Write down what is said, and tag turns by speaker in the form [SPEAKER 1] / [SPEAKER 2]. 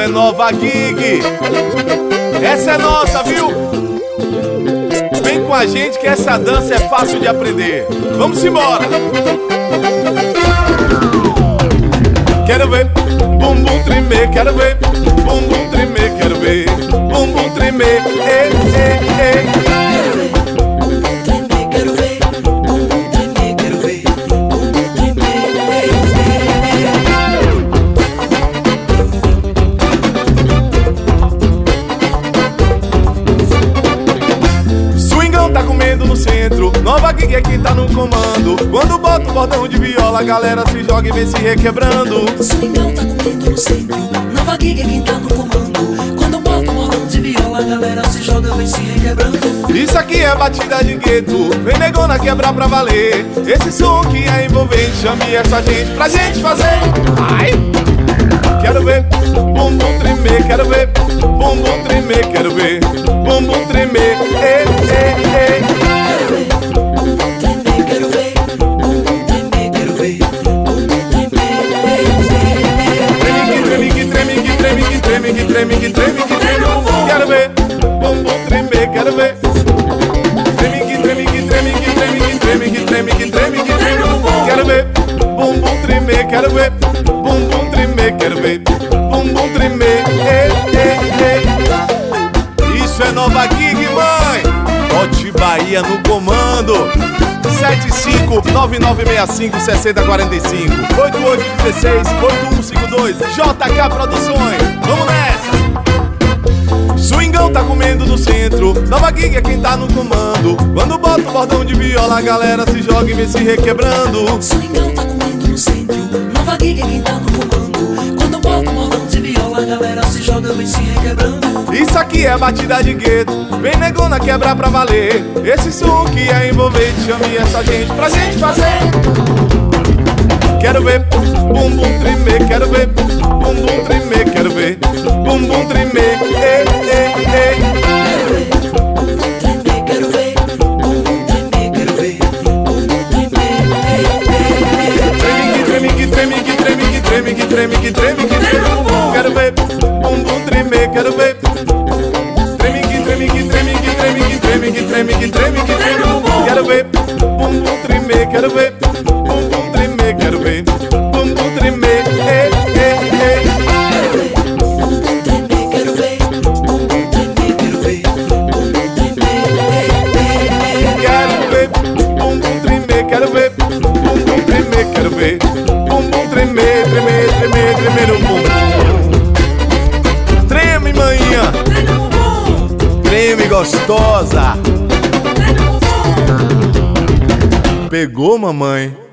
[SPEAKER 1] é Nova Gig. Essa é nossa, viu? Vem com a gente que essa dança é fácil de aprender. Vamos embora. Quero ver bumbum tremer, quero ver bumbum tremer, quero ver bumbum tremer, ei, ei, ei. Tá comendo no centro, Nova Gig é quem tá no comando. Quando bota o bordão de viola, a galera se joga e vem se requebrando.
[SPEAKER 2] Swingão tá comendo no centro, Nova Gig é quem tá no comando. Quando bota o bordão de viola, a galera se joga e vem se requebrando.
[SPEAKER 1] Isso aqui é batida de gueto, vem negona quebrar pra valer. Esse som que é envolvente, chame essa gente pra gente fazer. Ai! Quero ver bumbum tremer, quero ver bumbum tremer, quero ver bumbum tremer, ei, ei, ei.
[SPEAKER 2] Quero ver bumbum tremer, quero ver bumbum tremer, quero ver bumbum tremer, ei, ei.
[SPEAKER 1] Treme que treme que treme que treme que treme que treme que treme o bumbum. Quero ver bumbum tremer, quero ver. Treme que treme que treme que treme que treme que treme que treme que treme o bumbum. Quero ver bumbum tremer, quero ver bumbum tremer, quero ver bumbum tremer, ei, ei, ei. Isso é Nova Gig, mãe. Hot Bahia no comando. 75-9965-6045 8816-8152 JK Produções. Vamos nessa. Swingão tá comendo no centro, Nova Gig é quem tá no comando. Quando bota o bordão de viola, a galera se joga e vem se requebrando.
[SPEAKER 2] Swingão tá comendo no centro, Nova Gig é quem tá no comando. Quando bota o bordão de viola, a galera se joga e vem se requebrando.
[SPEAKER 1] Isso aqui é batida de gueto, vem negona quebrar pra valer. Esse som que é envolvente, chame essa gente pra gente fazer. Quero ver bumbum tremer, quero ver bumbum tremer, quero ver bumbum tremer, ei, ei, ei.
[SPEAKER 2] Quero ver bumbum tremer, quero ver bumbum tremer, quero ver bumbum tremer, ei, ei.
[SPEAKER 1] Treme que treme que treme que treme que treme que treme que treme o bumbum. Quero ver bumbum tremer, quero ver. Treme que treme que treme que treme que treme que treme que treme que treme o bumbum. Quero ver bumbum tremer, quero ver bumbum tremer, quero ver bumbum tremer, ei, ei, ei.
[SPEAKER 2] Quero ver bumbum tremer, quero ver bumbum tremer, quero ver bumbum tremer, ei, ei, ei.
[SPEAKER 1] Quero ver bumbum tremer, quero ver bumbum tremer, quero ver bumbum tremer, tremer, tremer, tremer o bumbum. Treme, manhã, treme gostosa. Pegou, mamãe?